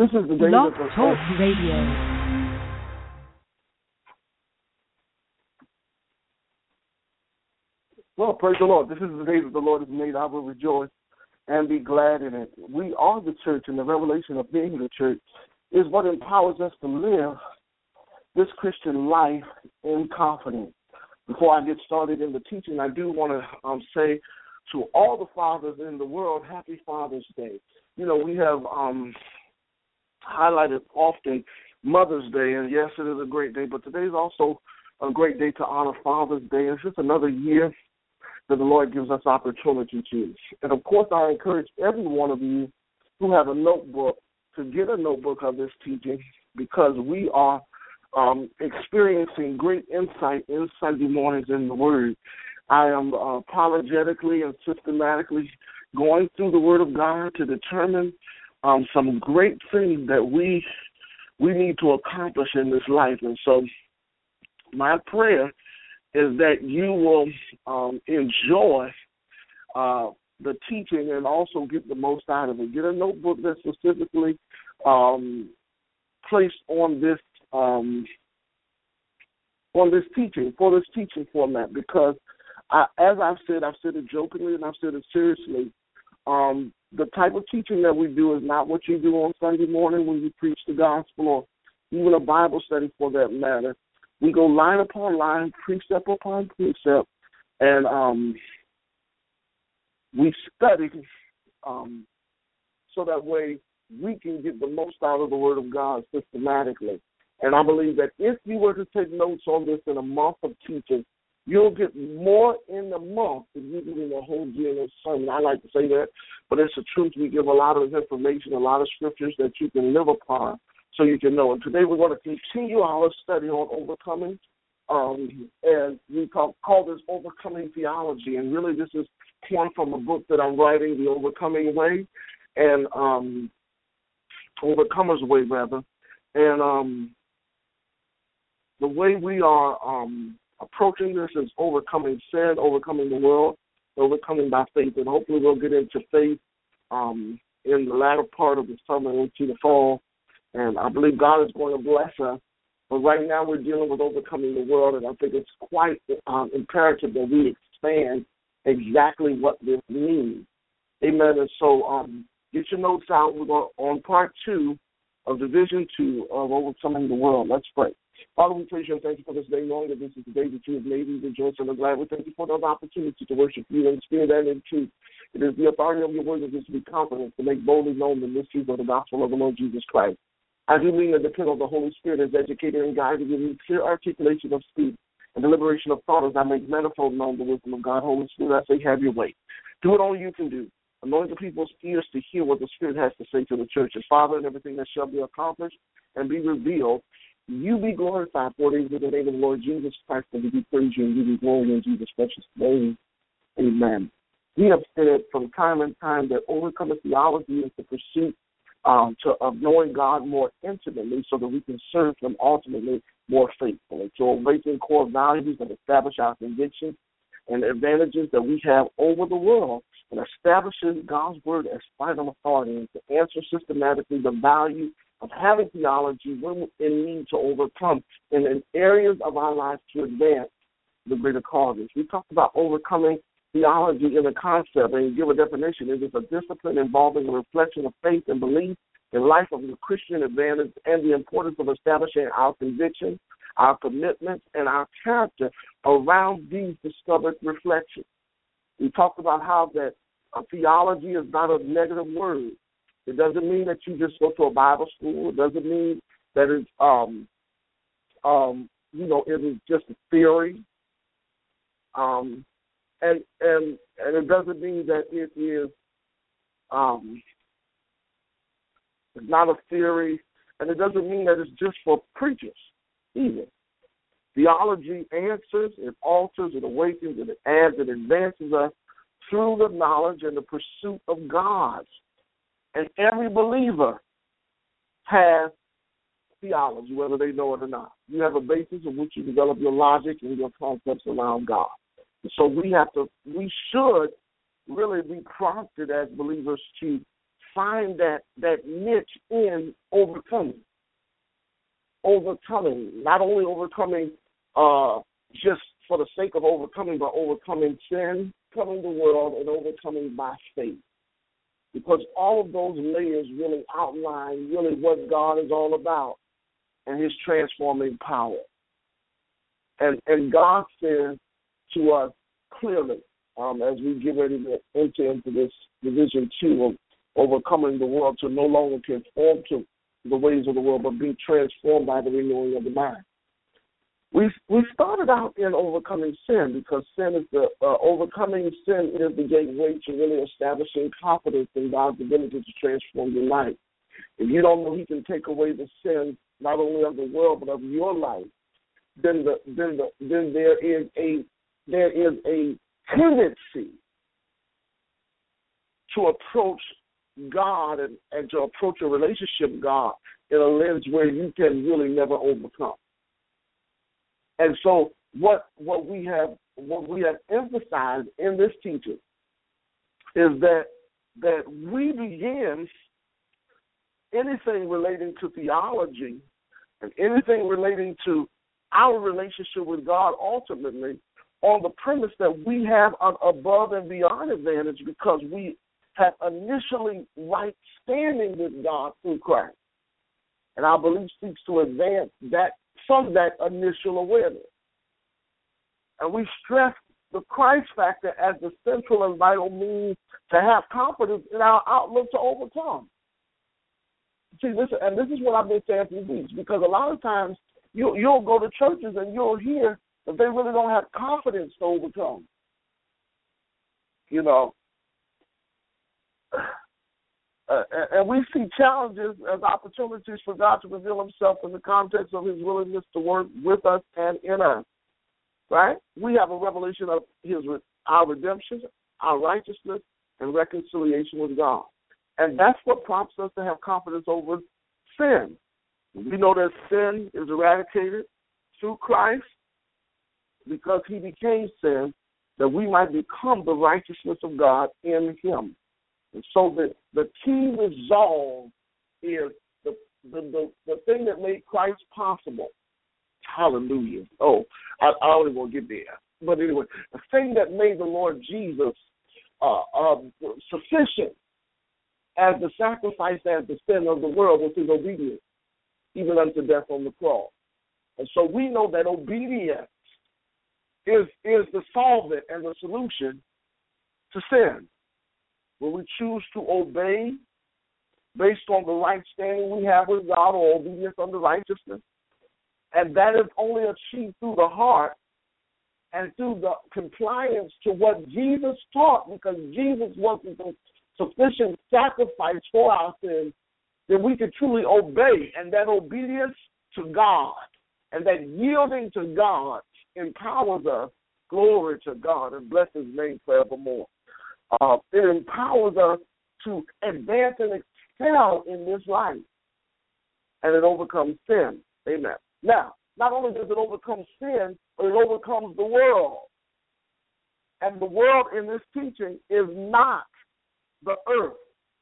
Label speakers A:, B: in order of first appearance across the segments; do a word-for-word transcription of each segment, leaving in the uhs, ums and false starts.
A: This is the day
B: Blog
A: that the
B: Talk Radio.
A: Well, praise the Lord. This is the day that the Lord has made. I will rejoice and be glad in it. We are the church, and the revelation of being the church is what empowers us to live this Christian life in confidence. Before I get started in the teaching, I do want to um, say to all the fathers in the world, happy Father's Day. You know, we have um, highlighted often Mother's Day, and yes, it is a great day, but today is also a great day to honor Father's Day. It's just another year that the Lord gives us opportunity to. And, of course, I encourage every one of you who have a notebook to get a notebook of this teaching, because we are um, experiencing great insight in Sunday mornings in the Word. I am uh, apologetically and systematically going through the Word of God to determine um, some great things that we we need to accomplish in this life. And so my prayer is that you will um, enjoy uh, the teaching and also get the most out of it. Get a notebook that's specifically um, placed on this um, on this teaching, for this teaching format, because I, as I've said, I've said it jokingly and I've said it seriously, um, the type of teaching that we do is not what you do on Sunday morning when you preach the gospel, or even a Bible study for that matter. We go line upon line, precept upon precept, and um, we study um, so that way we can get the most out of the Word of God systematically. And I believe that if you were to take notes on this in a month of teaching, you'll get more in the month than you get in the whole year of sermon. I like to say that, but it's the truth. We give a lot of information, a lot of scriptures that you can live upon so you can know. And today we're going to continue our study on overcoming, um, and we call, call this overcoming theology. And really this is torn from a book that I'm writing, The Overcoming Way, and um, Overcomer's Way, rather. And um, the way we are um, approaching this is overcoming sin, overcoming the world, overcoming by faith. And hopefully we'll get into faith um, in the latter part of the summer into the fall. And I believe God is going to bless us. But right now we're dealing with overcoming the world, and I think it's quite um, imperative that we expand exactly what this means. Amen. And so um, get your notes out. We're going on part two of Division two of Overcoming the World. Let's pray. Father, we praise you and thank you for this day, knowing that this is the day that you have made. We rejoice and are glad. We thank you for the opportunity to worship you in spirit and in truth. It is the authority of your word that gives me confidence to make boldly known the mysteries of the gospel of the Lord Jesus Christ. I do mean that the pen of the Holy Spirit is educated and guided, giving me clear articulation of speech and deliberation of thought as I make manifold known the wisdom of God. Holy Spirit, I say, have your way. Do what only you can do. Anoint the people's ears to hear what the Spirit has to say to the churches. Father, and everything that shall be accomplished and be revealed, you be glorified for it in the name of the Lord Jesus Christ, and we do praise you and give you glory in Jesus' precious name. Amen. We have said from time and time that overcoming theology is the pursuit um, to, of knowing God more intimately so that we can serve him ultimately more faithfully, to awaken core values and establish our convictions and advantages that we have over the world, and establishes God's word as final authority, and to answer systematically the value of having theology when in need to overcome and in areas of our lives to advance the greater causes. We talked about overcoming theology in a concept and give a definition. It is a discipline involving a reflection of faith and belief in life of the Christian advantage and the importance of establishing our convictions, our commitments, and our character around these discovered reflections. We talked about how that uh, theology is not a negative word. It doesn't mean that you just go to a Bible school. It doesn't mean that it's, um, um, you know, it is just a theory. Um, and and and it doesn't mean that it is, um, it's not a theory, and it doesn't mean that it's just for preachers either. Theology answers, it alters, it awakens, it adds, it advances us through the knowledge and the pursuit of God. And every believer has theology, whether they know it or not. You have a basis in which you develop your logic and your concepts around God. So we have to, we should really be prompted as believers to find that, that niche in overcoming. Overcoming, not only overcoming uh, just for the sake of overcoming, but overcoming sin, coming the world, and overcoming by faith. Because all of those layers really outline really what God is all about and his transforming power. And and God says to us clearly, um, as we get ready to enter into this division two of overcoming the world, to no longer conform to the ways of the world, but be transformed by the renewing of the mind. We we started out in overcoming sin because sin is the uh, overcoming sin is the gateway to really establishing confidence in God's ability to transform your life. If you don't know he can take away the sin not only of the world but of your life, then the then the then there is a there is a tendency to approach God and, and to approach a relationship with God in a lens where you can really never overcome. And so what what we have what we have emphasized in this teaching is that that we begin anything relating to theology and anything relating to our relationship with God ultimately on the premise that we have an above and beyond advantage because we have initially right standing with God through Christ. And our belief seeks to advance that from that initial awareness. And we stress the Christ factor as the central and vital means to have confidence in our outlook to overcome. See, this, and this is what I've been saying for weeks, because a lot of times you, you'll go to churches and you'll hear that they really don't have confidence to overcome. You know, Uh, and we see challenges as opportunities for God to reveal himself in the context of his willingness to work with us and in us, right? We have a revelation of his our redemption, our righteousness, and reconciliation with God. And that's what prompts us to have confidence over sin. We know that sin is eradicated through Christ because he became sin, that we might become the righteousness of God in him. And so the, the key resolve is the, the, the, the thing that made Christ possible. Hallelujah. Oh, I, I only want to get there. But anyway, the thing that made the Lord Jesus uh, uh, sufficient as the sacrifice, as the sin of the world, was his obedience, even unto death on the cross. And so we know that obedience is, is the solvent and the solution to sin. When we choose to obey based on the right standing we have with God or obedience unto righteousness, and that is only achieved through the heart and through the compliance to what Jesus taught, because Jesus was the sufficient sacrifice for our sins, then we can truly obey. And that obedience to God and that yielding to God empowers us. Glory to God, and bless his name forevermore. Uh, it empowers us to advance and excel in this life. And it overcomes sin. Amen. Now, not only does it overcome sin, but it overcomes the world. And the world in this teaching is not the earth.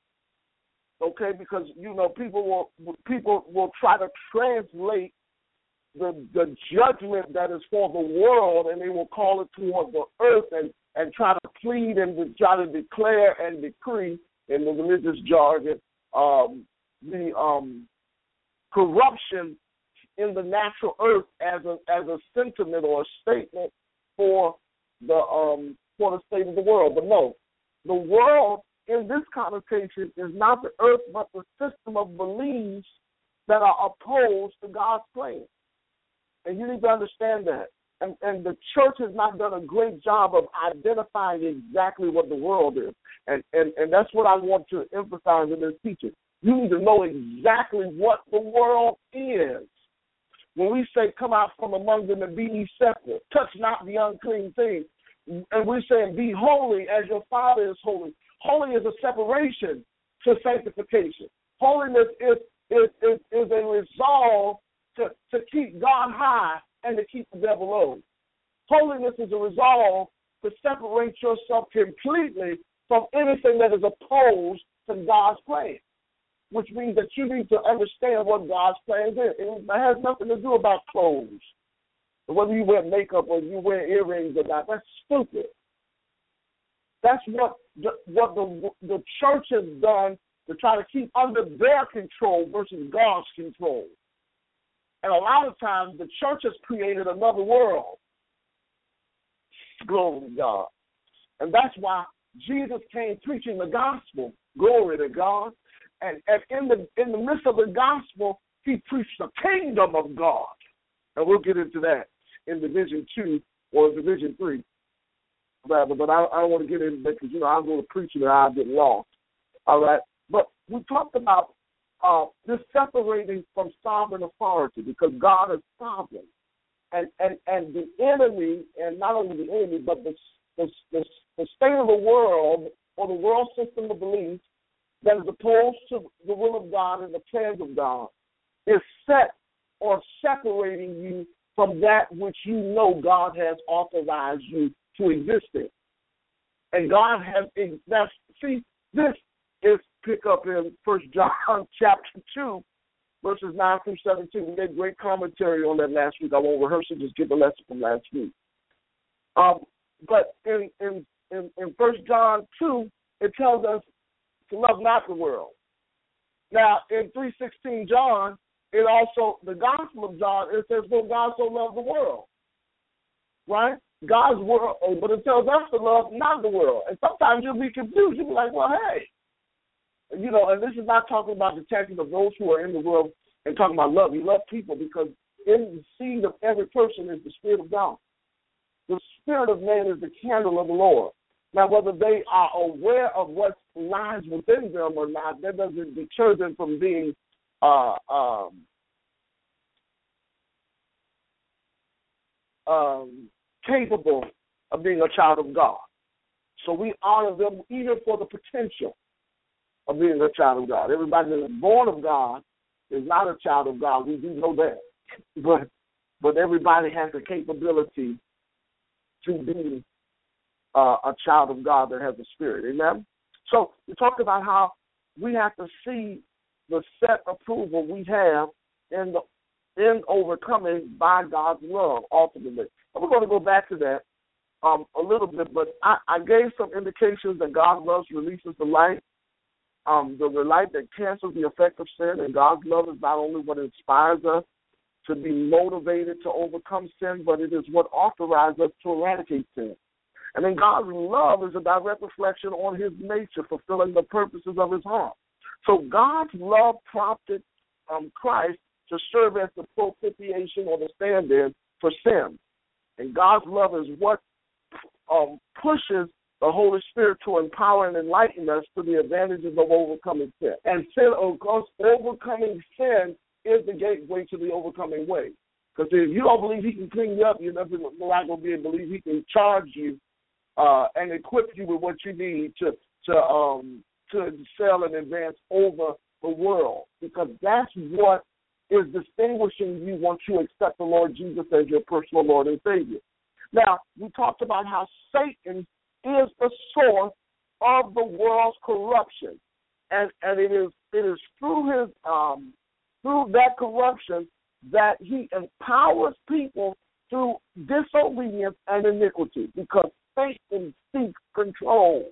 A: Okay, because, you know, people will people will try to translate the the judgment that is for the world, and they will call it toward the earth and and try to plead and to try to declare and decree in the religious jargon um, the um, corruption in the natural earth as a as a sentiment or a statement for the um, for the state of the world. But no, the world in this connotation is not the earth, but the system of beliefs that are opposed to God's plan. And you need to understand that. And, and the church has not done a great job of identifying exactly what the world is. And, and, and that's what I want to emphasize in this teaching. You need to know exactly what the world is. When we say, come out from among them and be ye separate, touch not the unclean thing, and we're saying, be holy as your Father is holy. Holy is a separation to sanctification. Holiness is, is, is, is a resolve to, to keep God high and to keep the devil low. Holiness is a resolve to separate yourself completely from anything that is opposed to God's plan, which means that you need to understand what God's plan is. It has nothing to do about clothes. Whether you wear makeup or you wear earrings or not, that's stupid. That's what the, what the, the church has done to try to keep under their control versus God's control. And a lot of times the church has created another world. Glory to God. And that's why Jesus came preaching the gospel. Glory to God. And, and in the in the midst of the gospel, he preached the kingdom of God. And we'll get into that in Division two or Division three. Rather, but I, I don't want to get into that because, you know, I'll go to preaching and I'll get lost. All right? But we talked about uh, this separating from sovereign authority because God is sovereign. And, and, and the enemy, and not only the enemy, but the, the, the, the state of the world or the world system of belief that is opposed to the will of God and the plans of God is set or separating you from that which you know God has authorized you to exist in. And God has, that's, see, this is pick up in First John chapter two, verses nine through seventeen. We made great commentary on that last week. I won't rehearse it, just give the lesson from last week. Um, but in, in, in, in First John two, it tells us to love not the world. Now, in three sixteen John, it also, the Gospel of John, it says, well, God so loved the world. Right? God's world, but it tells us to love not the world. And sometimes you'll be confused. You'll be like, well, hey. You know, and this is not talking about the tactics of those who are in the world and talking about love. You love people because in the seed of every person is the Spirit of God. The spirit of man is the candle of the Lord. Now, whether they are aware of what lies within them or not, that doesn't deter them from being uh, um, um, capable of being a child of God. So we honor them even for the potential of being a child of God. Everybody that is born of God is not a child of God. We do know that. But but everybody has the capability to be uh, a child of God that has a spirit. Amen? So we talked about how we have to see the set approval we have in the in overcoming by God's love, ultimately. And we're going to go back to that um, a little bit, but I, I gave some indications that God's love releases the light, um, the, the light that cancels the effect of sin, and God's love is not only what inspires us to be motivated to overcome sin, but it is what authorizes us to eradicate sin. And then God's love is a direct reflection on his nature, fulfilling the purposes of his heart. So God's love prompted um, Christ to serve as the propitiation or the stand-in for sin. And God's love is what um, pushes the Holy Spirit to empower and enlighten us to the advantages of overcoming sin. And sin, of course, overcoming sin is the gateway to the overcoming way. Because if you don't believe he can clean you up, you're not going to be able to believe he can charge you uh, and equip you with what you need to to um, to excel and advance over the world. Because that's what is distinguishing you once you accept the Lord Jesus as your personal Lord and Savior. Now, we talked about how Satan is the source of the world's corruption. And and it is it is through his um through that corruption that he empowers people through disobedience and iniquity, because Satan seeks control.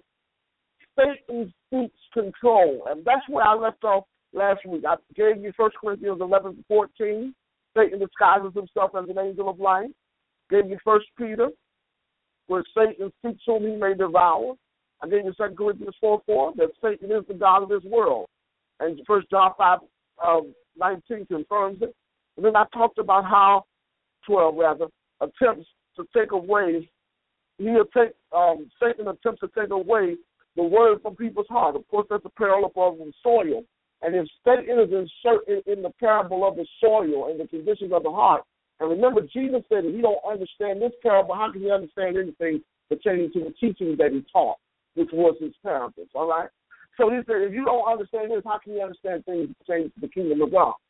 A: Satan seeks control. And that's where I left off last week. I gave you First Corinthians eleven fourteen. Satan disguises himself as an angel of light. Gave you First Peter, where Satan seeks whom he may devour. I gave you Second Corinthians four four, that Satan is the god of this world. And First John five nineteen confirms it. And then I talked about how, twelve rather, attempts to take away, he'll take, um, Satan attempts to take away the word from people's heart. Of course, that's a parallel of the soil. And if Satan is inserted in the parable of the soil and the conditions of the heart, and remember, Jesus said, if you don't understand this parable, how can you understand anything pertaining to the teachings that he taught, which was his parables, all right? So he said, if you don't understand this, how can you understand things pertaining to the kingdom of God?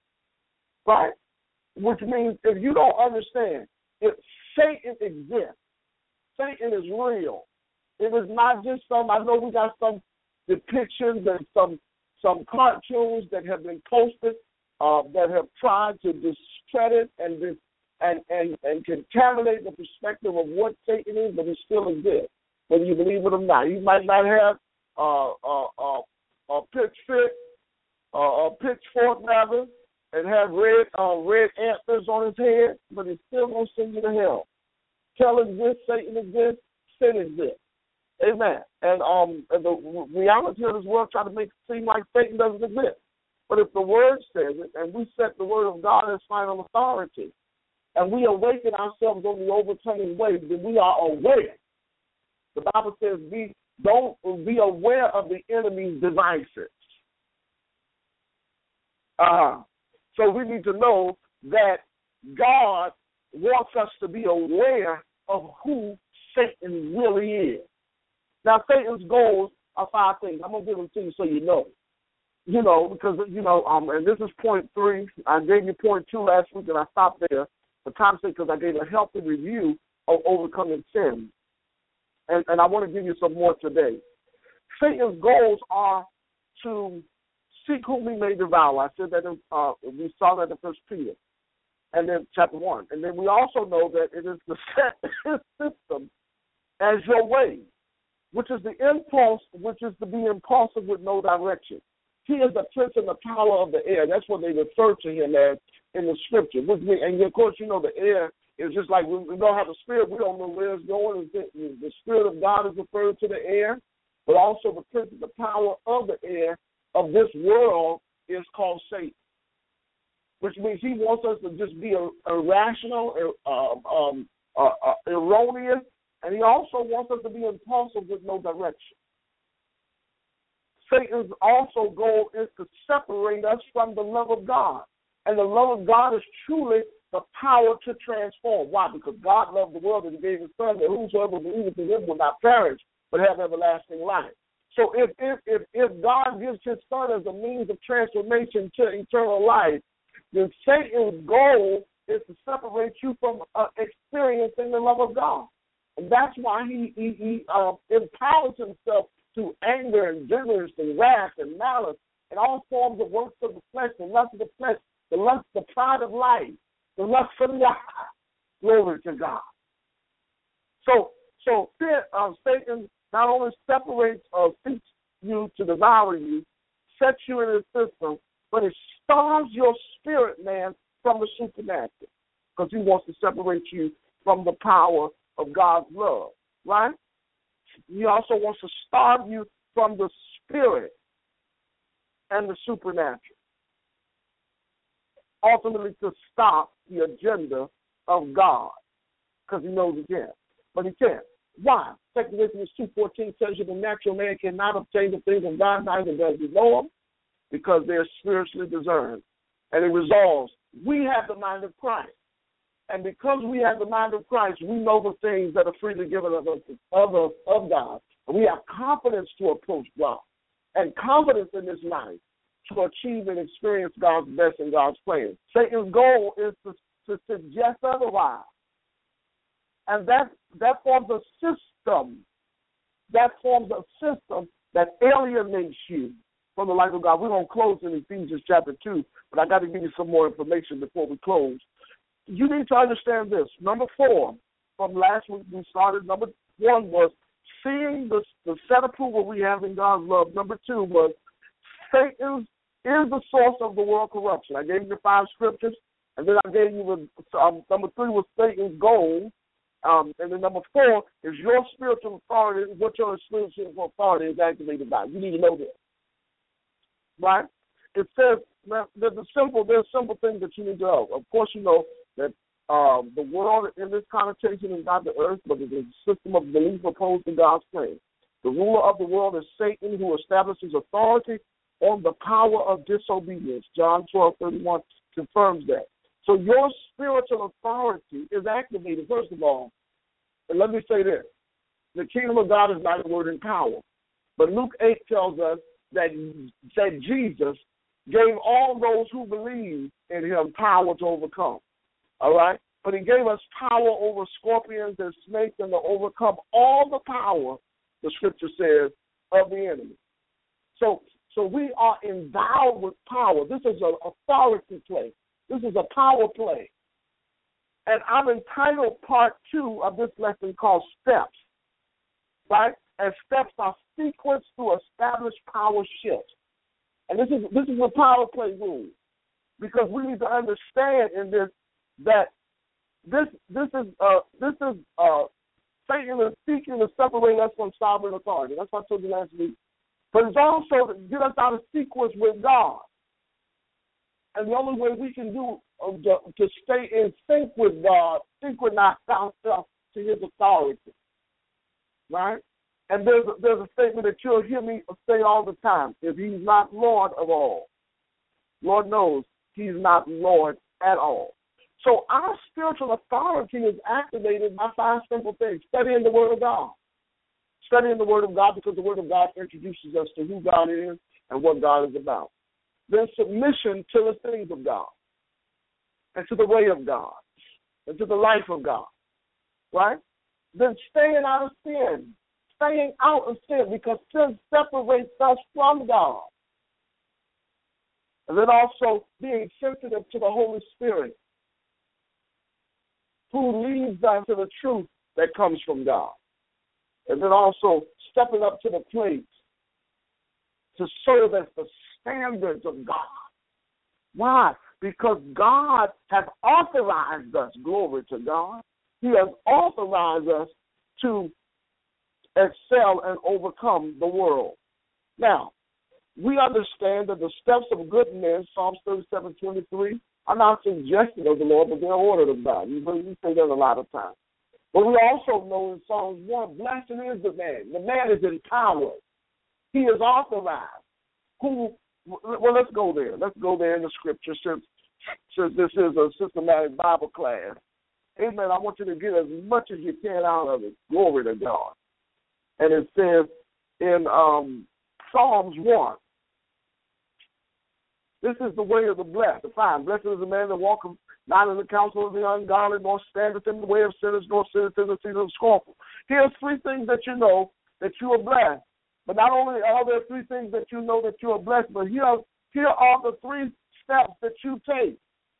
A: Right? Which means if you don't understand, if Satan exists, Satan is real. It is not just some, I know we got some depictions and some some cartoons that have been posted uh, that have tried to discredit and dis- and, and and contaminate the perspective of what Satan is, but he still exists, whether you believe it or not. He might not have uh, uh, uh, a pitch fit, uh, a pitchfork rather, and have red uh, red antlers on his head, but he's still gonna send you to hell. Hell exists, Satan exists, sin exists. Amen. And um, and the reality of this world try to make it seem like Satan doesn't exist. But if the Word says it, and we set the Word of God as final authority, and we awaken ourselves on the overturning wave, then we are aware. The Bible says, "Be don't be aware of the enemy's devices." Uh, so we need to know that God wants us to be aware of who Satan really is. Now, Satan's goals are five things. I'm going to give them to you so you know. You know, because, you know, um, and this is point three. I gave you point two last week, and I stopped there for time's sake because I gave a healthy review of overcoming sin. And, and I want to give you some more today. Satan's goals are to seek whom we may devour. I said that in, uh, we saw that in First Peter, and then chapter one. And then we also know that it is to set his system as your way, which is the impulse, which is to be impulsive with no direction. He is the prince and the power of the air. That's what they refer to him as in the scripture. And, of course, you know, the air is just like we, we don't have a spirit. We don't know where it's going. The Spirit of God is referred to the air, but also the prince and the power of the air of this world is called Satan, which means he wants us to just be irrational, uh, um, uh, uh, erroneous, and he also wants us to be impulsive with no direction. Satan's also goal is to separate us from the love of God. And the love of God is truly the power to transform. Why? Because God loved the world and he gave his son that whosoever believeth in him will not perish, but have everlasting life. So if, if, if, if God gives his son as a means of transformation to eternal life, then Satan's goal is to separate you from uh, experiencing the love of God. And that's why he, he, he uh, empowers himself through anger and bitterness and wrath and malice and all forms of works of the flesh, the lust of the flesh, the lust, the pride of life, the lust for the eye. Glory to God. So, so uh, Satan not only separates or seeks you to devour you, sets you in his system, but it starves your spirit, man, from the supernatural, because he wants to separate you from the power of God's love, right? He also wants to starve you from the spirit and the supernatural, ultimately to stop the agenda of God, because he knows he can, but he can't. Why? Second Corinthians two fourteen tells you the natural man cannot obtain the things of God, neither does he know them, because they're spiritually discerned. And it resolves, we have the mind of Christ. And because we have the mind of Christ, we know the things that are freely given of us of, of, of God. And we have confidence to approach God and confidence in this life to achieve and experience God's best and God's plan. Satan's goal is to, to suggest otherwise. And that, that forms a system. That forms a system that alienates you from the life of God. We're going to close in Ephesians chapter two, but I got to give you some more information before we close. You need to understand this. Number four, from last week we started, number one was seeing the, the set approval we have in God's love. Number two was Satan is the source of the world corruption. I gave you the five scriptures, and then I gave you the, um, number three was Satan's goal. Um, and then number four is your spiritual authority, what your spiritual authority is activated by. You need to know this. Right? It says, there's a simple, there's simple things that you need to know. Of course, you know that um, the world in this connotation is not the earth, but it is a system of belief opposed to God's plan. The ruler of the world is Satan, who establishes authority on the power of disobedience. John twelve thirty-one confirms that. So your spiritual authority is activated, first of all. And let me say this. The kingdom of God is not a word in power. But Luke eight tells us that, that Jesus gave all those who believe in him power to overcome. All right? But he gave us power over scorpions and snakes and to overcome all the power, the scripture says, of the enemy. So, so we are endowed with power. This is an authority play. This is a power play. And I'm entitled part two of this lesson called Steps, right? And steps are sequenced to establish power shifts. And this is this is a power play rule, because we need to understand in this that this this is uh this is uh Satan is seeking to separate us from sovereign authority. That's what I told you last week. But it's also to get us out of sequence with God. And the only way we can do uh, to, to stay in sync with God, synchronize ourselves to His authority, right? And there's a, there's a statement that you'll hear me say all the time: if He's not Lord of all, Lord knows He's not Lord at all. So our spiritual authority is activated by five simple things: studying the Word of God, studying the Word of God, because the Word of God introduces us to who God is and what God is about. Then submission to the things of God and to the way of God and to the life of God, right? Then staying out of sin, staying out of sin, because sin separates us from God. And then also being sensitive to the Holy Spirit, who leads us to the truth that comes from God. And then also stepping up to the plate to serve as the standards of God. Why? Because God has authorized us, glory to God. He has authorized us to excel and overcome the world. Now, we understand that the steps of good men, Psalms thirty-seven twenty-three, are not suggested of the Lord, but they're ordered of God. You say that a lot of times. But we also know in Psalms one, blessed is the man. The man is empowered. He is authorized. Who? Well, let's go there. Let's go there in the scripture, since, since this is a systematic Bible class. Amen. I want you to get as much as you can out of it. Glory to God. And it says in um, Psalms one, this is the way of the blessed. Fine. Blessed is the man that walketh not in the counsel of the ungodly, nor standeth in the way of sinners, nor sitteth in the seat of the scornful. Here's three things that you know that you are blessed. But not only are there three things that you know that you are blessed, but here, here are the three steps that you take,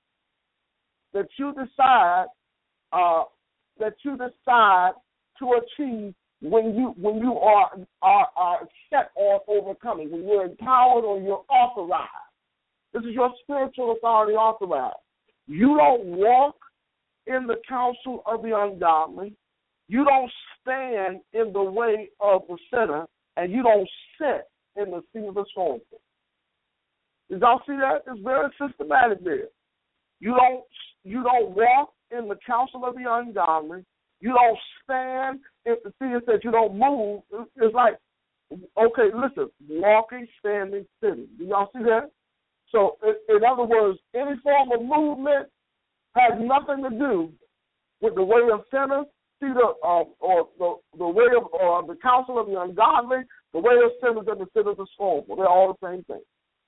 A: that you decide, uh, that you decide to achieve when you when you are are, are set on overcoming, when you're empowered or you're authorized. This is your spiritual authority authorized. You don't walk in the counsel of the ungodly. You don't stand in the way of the sinner. And you don't sit in the seat of the scornful. Did y'all see that? It's very systematic there. You don't you don't walk in the counsel of the ungodly. You don't stand. If the see it says you don't move, it's like, okay, listen, walking, standing, sitting. Do y'all see that? So, in other words, any form of movement has nothing to do with the way of sinners. See the uh, or the the way of or the counsel of the ungodly, the way of sinners, and the sin of the scornful. They're all the same thing.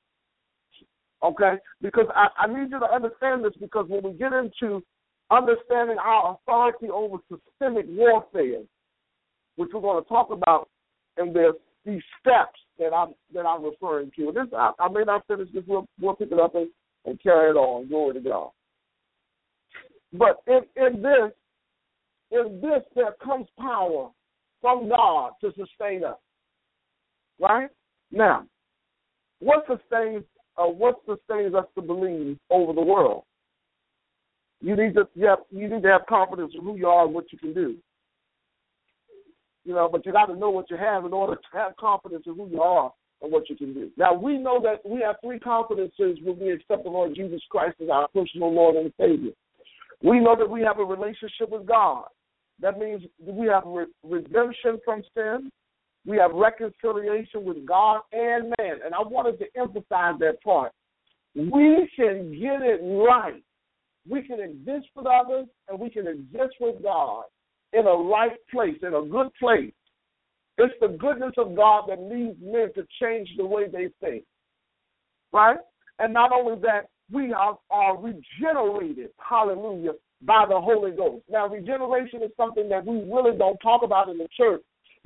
A: Okay, because I, I need you to understand this, because when we get into understanding our authority over systemic warfare, which we're going to talk about in this these steps that I'm that I'm referring to. This I, I may not finish this. We'll, we'll pick it up and, and carry it on. Glory to God. But in in this. In this, there comes power from God to sustain us. Right? Now, what sustains, uh, what sustains us to believe over the world? You need to you, have, you need to have confidence in who you are and what you can do. You know, but you got to know what you have in order to have confidence in who you are and what you can do. Now, we know that we have three confidences when we accept the Lord Jesus Christ as our personal Lord and Savior. We know that we have a relationship with God. That means we have re- redemption from sin. We have reconciliation with God and man. And I wanted to emphasize that part. We can get it right. We can exist with others, and we can exist with God in a right place, in a good place. It's the goodness of God that leads men to change the way they think. Right? And not only that, we are, are regenerated, hallelujah, by the Holy Ghost. Now, regeneration is something that we really don't talk about in the church,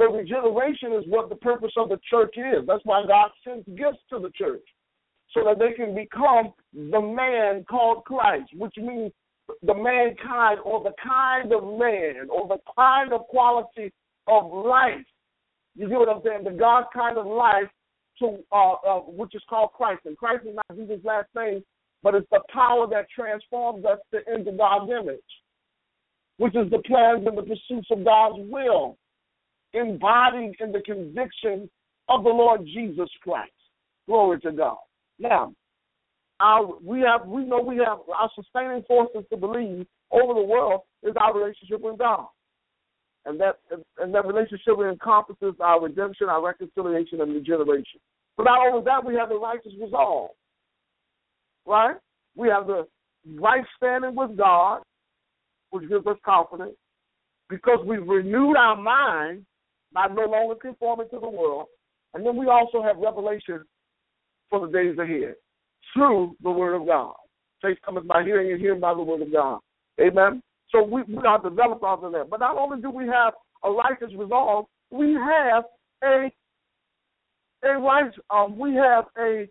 A: So regeneration is what the purpose of the church is. That's why God sends gifts to the church, so that they can become the man called Christ, which means the mankind, or the kind of man, or the kind of quality of life. You get what I'm saying? The God kind of life, to uh, uh, which is called Christ. And Christ is not Jesus' last name, but it's the power that transforms us to, into God's image, which is the plans and the pursuits of God's will, embodied in the conviction of the Lord Jesus Christ. Glory to God. Now, our, we have, we know we have our sustaining forces to believe over the world is our relationship with God, and that and that relationship encompasses our redemption, our reconciliation, and regeneration. But not only that, we have the righteous resolve, right? We have the right standing with God, which gives us confidence, because we've renewed our mind by no longer conforming to the world. And then we also have revelation for the days ahead through the Word of God. Faith cometh by hearing, and hearing by the Word of God. Amen? So we, we are developed out of that. But not only do we have a righteous resolve, we have a a right, um, we have a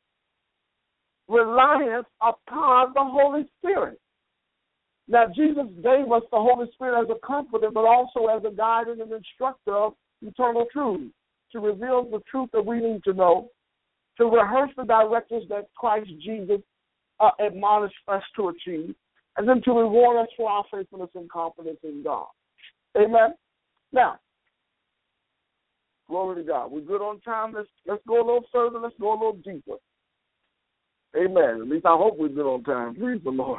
A: reliance upon the Holy Spirit. Now, Jesus gave us the Holy Spirit as a comforter, but also as a guide and an instructor of eternal truth, to reveal the truth that we need to know, to rehearse the directives that Christ Jesus uh, admonished us to achieve, and then to reward us for our faithfulness and confidence in God. Amen? Now, glory to God. We're good on time. Let's, let's go a little further. Let's go a little deeper. Amen. At least I hope we're good on time. Praise the Lord.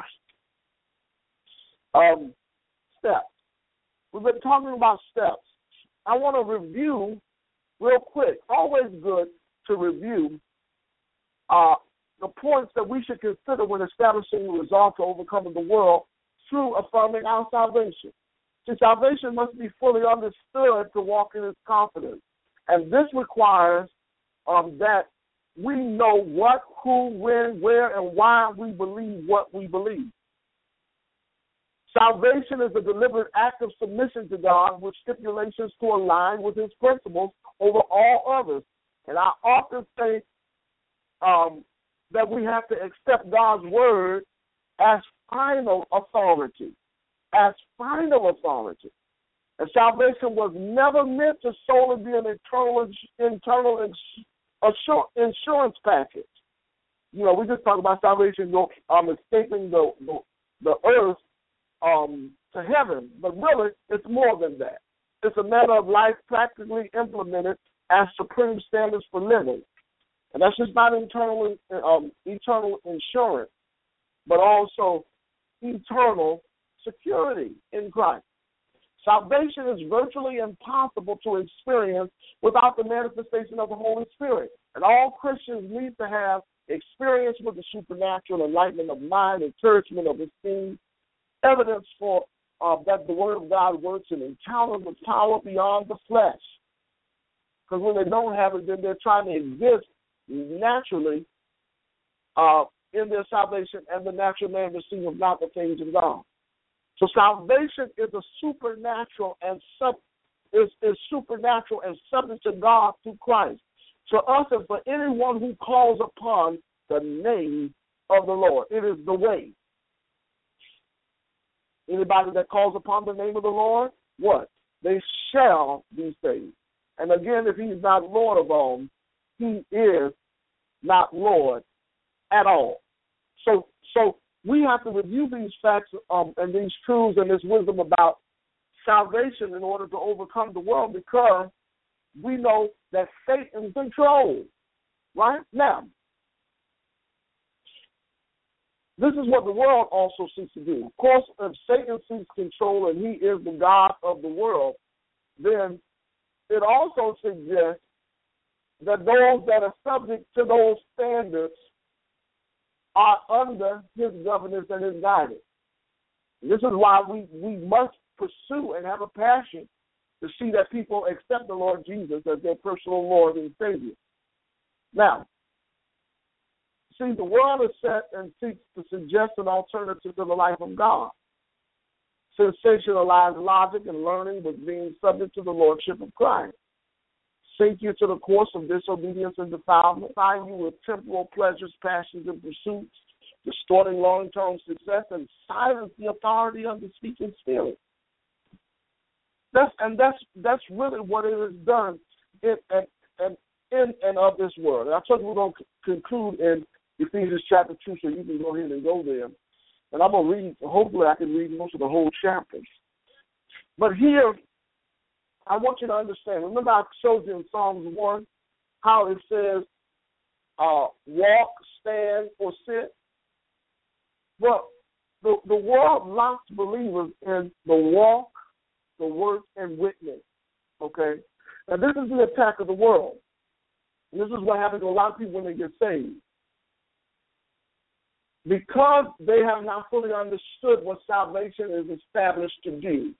A: Um, steps. We've been talking about steps. I want to review real quick. Always good to review uh, the points that we should consider when establishing the resolve to overcome the world through affirming our salvation. See, salvation must be fully understood to walk in its confidence. And this requires um, that we know what, who, when, where, and why we believe what we believe. Salvation is a deliberate act of submission to God with stipulations to align with His principles over all others. And I often say um, that we have to accept God's word as final authority, as final authority. And salvation was never meant to solely be an internal, internal insurance package. You know, we just talk about salvation, um, escaping the, the, the earth um, to heaven, but really it's more than that. It's a matter of life practically implemented as supreme standards for living. And that's just not internal, um, eternal insurance, but also eternal security in Christ. Salvation is virtually impossible to experience without the manifestation of the Holy Spirit. And all Christians need to have experience with the supernatural, enlightenment of mind, encouragement of esteem, evidence for uh, that the Word of God works, and encounter with power beyond the flesh. Because when they don't have it, then they're trying to exist naturally uh, in their salvation, and the natural man receiveth not the things of God. So salvation is a supernatural and sub is, is supernatural and subject to God through Christ. To us and for anyone who calls upon the name of the Lord, it is the way. Anybody that calls upon the name of the Lord, what? They shall be saved. And again, if He's not Lord of all, He is not Lord at all. So, so. We have to review these facts um, and these truths and this wisdom about salvation in order to overcome the world, because we know that Satan controls, right? Now, this is what the world also seeks to do. Of course, if Satan seeks control and he is the God of the world, then it also suggests that those that are subject to those standards are under his governance and his guidance. And this is why we, we must pursue and have a passion to see that people accept the Lord Jesus as their personal Lord and Savior. Now, see, the world is set and seeks to suggest an alternative to the life of God. sensationalize logic and learning with being subject to the lordship of Christ. Sink you to the course of disobedience and defilement, find you with temporal pleasures, passions, and pursuits, distorting long-term success, and silence the authority of the speaking spirit. That's and that's that's really what it has done in and in, in and of this world. And I told you we're going to conclude in Ephesians chapter two, so you can go ahead and go there. And I'm going to read. Hopefully, I can read most of the whole chapter. But here, I want you to understand. Remember, I showed you in Psalms one how it says, uh, "Walk, stand, or sit." Well, the the world locks believers in the walk, the work, and witness. Okay? Now, this is the attack of the world. And this is what happens to a lot of people when they get saved. Because they have not fully understood what salvation is established to do,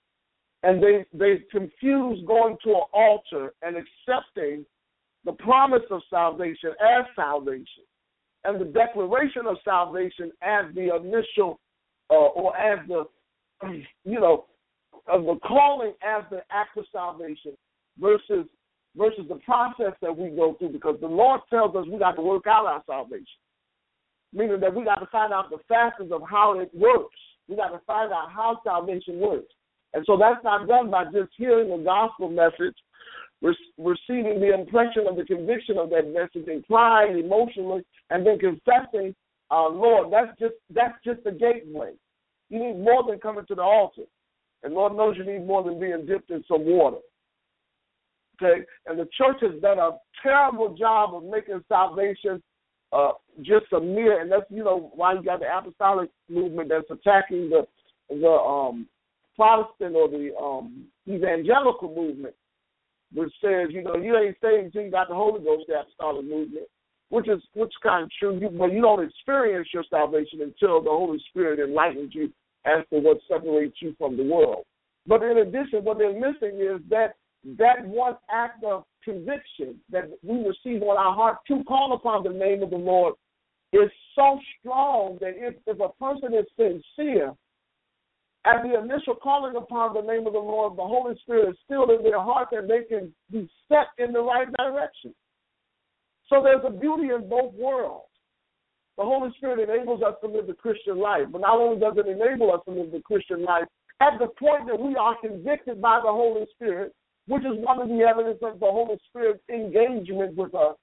A: and they, they confuse going to an altar and accepting the promise of salvation as salvation, and the declaration of salvation as the initial, uh, or as the, you know, of the calling as the act of salvation versus versus the process that we go through, because the Lord tells us we got to work out our salvation, meaning that we got to find out the facets of how it works. We got to find out how salvation works. And so that's not done by just hearing the gospel message, re- receiving the impression of the conviction of that message, and crying emotionally, and then confessing, uh, Lord, that's just that's just the gateway. You need more than coming to the altar. And Lord knows you need more than being dipped in some water. Okay? And the church has done a terrible job of making salvation uh, just a mere, and that's, you know, why you got the apostolic movement that's attacking the the um, Protestant or the um, evangelical movement, which says, you know, you ain't saved until you got the Holy Ghost, the apostolic movement, which is which is kind of true. You, but you don't experience your salvation until the Holy Spirit enlightens you as to what separates you from the world. But in addition, what they're missing is that that one act of conviction that we receive on our heart to call upon the name of the Lord is so strong that if, if a person is sincere, at the initial calling upon the name of the Lord, the Holy Spirit is still in their heart, and they can be set in the right direction. So there's a beauty in both worlds. The Holy Spirit enables us to live the Christian life, but not only does it enable us to live the Christian life, at the point that we are convicted by the Holy Spirit, which is one of the evidence of the Holy Spirit's engagement with us,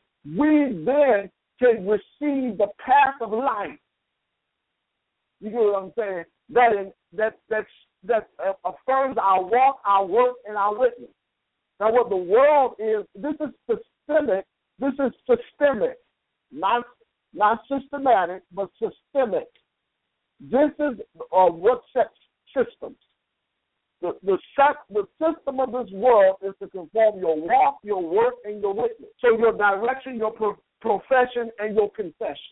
A: we then can receive the path of life. You get what I'm saying? That in, that that that affirms our walk, our work, and our witness. Now, what the world is, this is systemic. This is systemic, not not systematic, but systemic. This is uh, what sets systems. The the, set, the system of this world is to conform your walk, your work, and your witness. So your direction, your pro- profession, and your confession.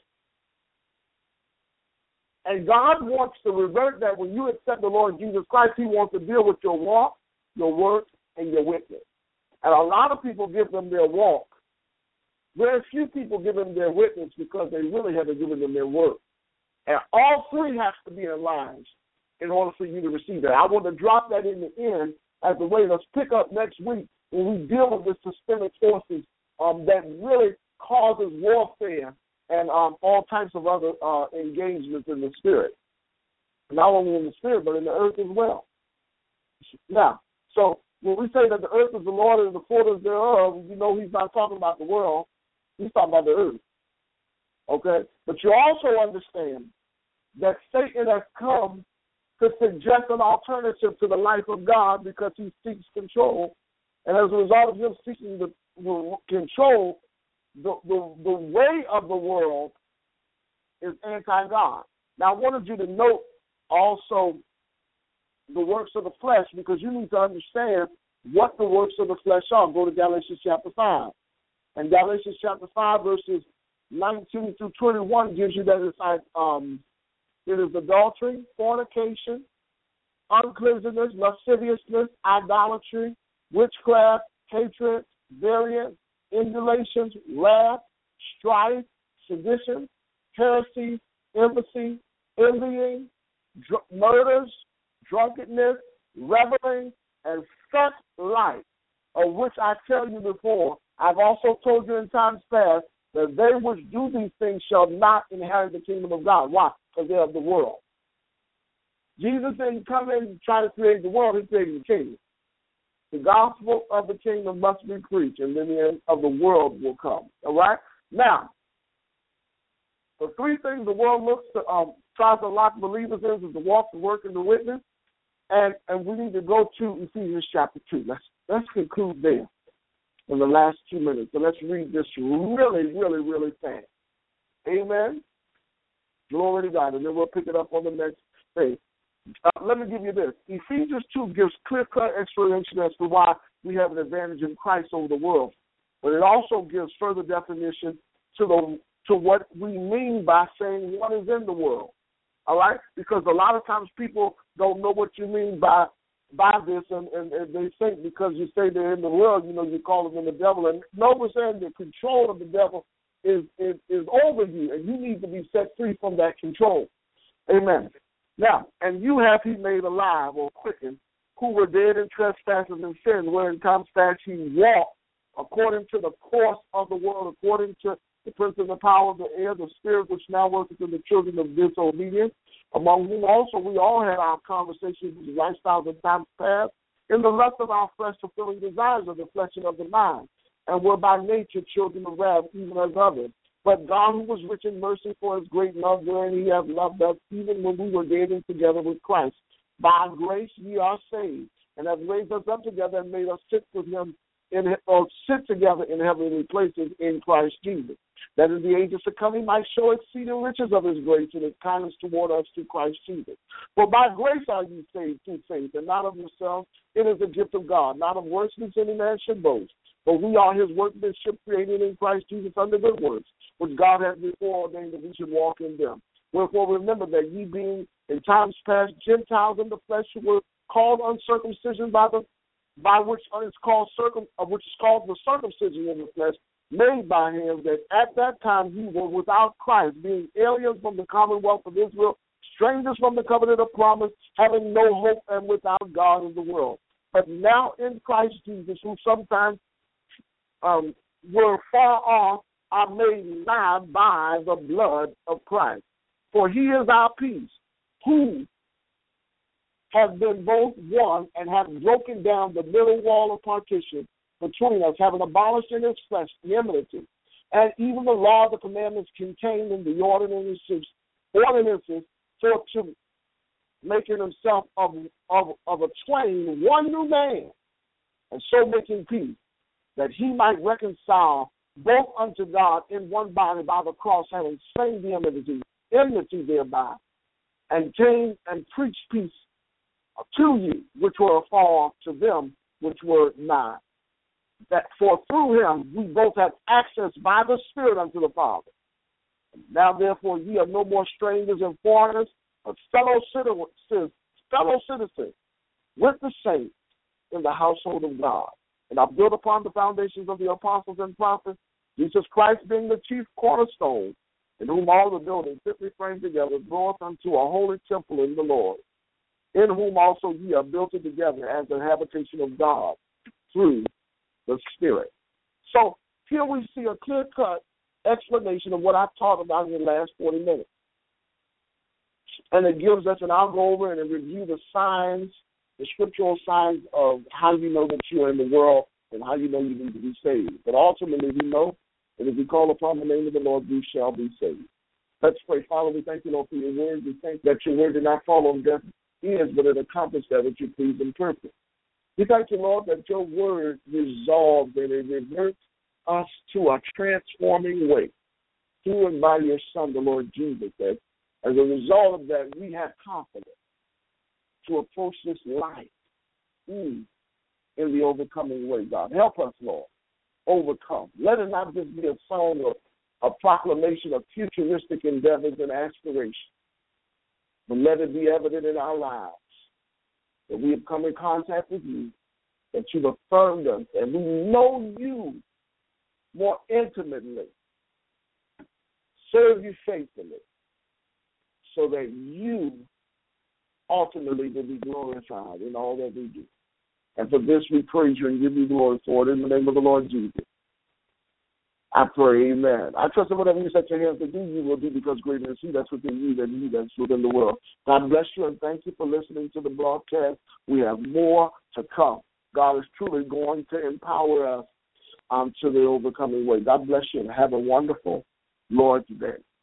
A: And God wants to revert that. When you accept the Lord Jesus Christ, He wants to deal with your walk, your work, and your witness. And a lot of people give them their walk. Very few people give them their witness because they really haven't given them their work. And all three have to be in line in order for you to receive that. I want to drop that in the end as a way. Let's pick up next week when we deal with the systemic forces um, that really causes warfare and um, all types of other uh, engagements in the spirit. Not only in the spirit, but in the earth as well. Now, so when we say that the earth is the Lord and the fullness thereof, you know He's not talking about the world. He's talking about the earth. Okay? But you also understand that Satan has come to suggest an alternative to the life of God because he seeks control. And as a result of him seeking the, the control, The, the the way of the world is anti-God. Now, I wanted you to note also the works of the flesh, because you need to understand what the works of the flesh are. Go to Galatians chapter five. And Galatians chapter five, verses nineteen through twenty-one gives you that it's like, um, it is adultery, fornication, uncleanness, lasciviousness, idolatry, witchcraft, hatred, variance, emulations, wrath, strife, sedition, heresy, embassy, envying, dr- murders, drunkenness, reveling, and such like, of which I tell you before, I've also told you in times past, that they which do these things shall not inherit the kingdom of God. Why? Because they're of the world. Jesus didn't come in and try to create the world, he created the kingdom. The gospel of the kingdom must be preached, and then the end of the world will come. All right? Now, the three things the world looks to, um, tries to lock believers in is the walk, the work, and the witness. And and we need to go to Ephesians chapter two. Let's let's conclude there in the last two minutes. So let's read this really, really, really fast. Amen. Glory to God. And then we'll pick it up on the next page. Uh, let me give you this. Ephesians two gives clear-cut explanation as to why we have an advantage in Christ over the world. But it also gives further definition to the to what we mean by saying what is in the world. All right? Because a lot of times people don't know what you mean by by this, and, and, and they think because you say they're in the world, you know, you call them the devil. And no, we're saying the control of the devil is, is, is over you, and you need to be set free from that control. Amen. Now, and you have he made alive or quickened, who were dead in trespasses and sins, wherein times past he walked according to the course of the world, according to the prince of the power of the air, the spirit which now worketh in the children of disobedience, among whom also we all had our conversations with lifestyles in times past, in the lust of our flesh, fulfilling desires of the flesh and of the mind, and were by nature children of wrath, even as others. But God, who was rich in mercy for his great love, wherein he hath loved us, even when we were dead together with Christ. By grace ye are saved, and hath raised us up together and made us sit with him in, or sit together in heavenly places in Christ Jesus, that in the ages to come he might show exceeding riches of his grace and his kindness toward us through Christ Jesus. For by grace are ye saved through faith, and not of yourselves. It is a gift of God, not of works, lest any man should boast. For we are his workmanship, created in Christ Jesus unto good works, which God hath before ordained that we should walk in them. Wherefore remember that ye being in times past Gentiles in the flesh, who were called uncircumcision by the by which is called circum, uh, which is called the circumcision in the flesh, made by him, that at that time ye were without Christ, being aliens from the commonwealth of Israel, strangers from the covenant of promise, having no hope and without God in the world. But now in Christ Jesus, who sometimes um, were far off, are made nigh by the blood of Christ. For he is our peace, who have been both one and have broken down the middle wall of partition between us, having abolished in his flesh the enmity, and even the law of the commandments contained in the ordinances, ordinances for to making himself of, of, of a twain one new man, and so making peace, that he might reconcile both unto God in one body by the cross, having slain the enmity, enmity thereby, and came and preached peace to you, which were afar off, to them which were nigh. That for through him we both have access by the Spirit unto the Father. Now therefore ye are no more strangers and foreigners, but fellow citizens, fellow citizens with the saints in the household of God. And are built upon the foundations of the apostles and prophets, Jesus Christ being the chief cornerstone, in whom all the buildings fitly framed together groweth unto a holy temple in the Lord, in whom also ye are built together as an habitation of God through the Spirit. So here we see a clear-cut explanation of what I've taught about in the last forty minutes. And it gives us, and I'll go over and review the signs, the scriptural signs of how you know that you are in the world and how you know you need to be saved. But ultimately we know that if we call upon the name of the Lord, we shall be saved. Let's pray. Father, we thank you, Lord, for your word. We thank that your word did not fall on deaf ears, but it accomplished that which you please and purpose. We thank you, Lord, that your word resolves and it reverts us to a transforming way through and by your Son, the Lord Jesus. That as a result of that, we have confidence to approach this life mm, in the overcoming way, God. Help us, Lord, overcome. Let it not just be a song of a proclamation of futuristic endeavors and aspirations, but let it be evident in our lives that we have come in contact with you, that you've affirmed us, and we know you more intimately, serve you faithfully, so that you ultimately to be glorified in all that we do. And for this we praise you and give you glory for it in the name of the Lord Jesus. I pray, amen. I trust that whatever you set your hands to do, you will do, because greater is he that's within you than he that's within the world. God bless you, and thank you for listening to the broadcast. We have more to come. God is truly going to empower us um, to the overcoming way. God bless you, and have a wonderful Lord's Day.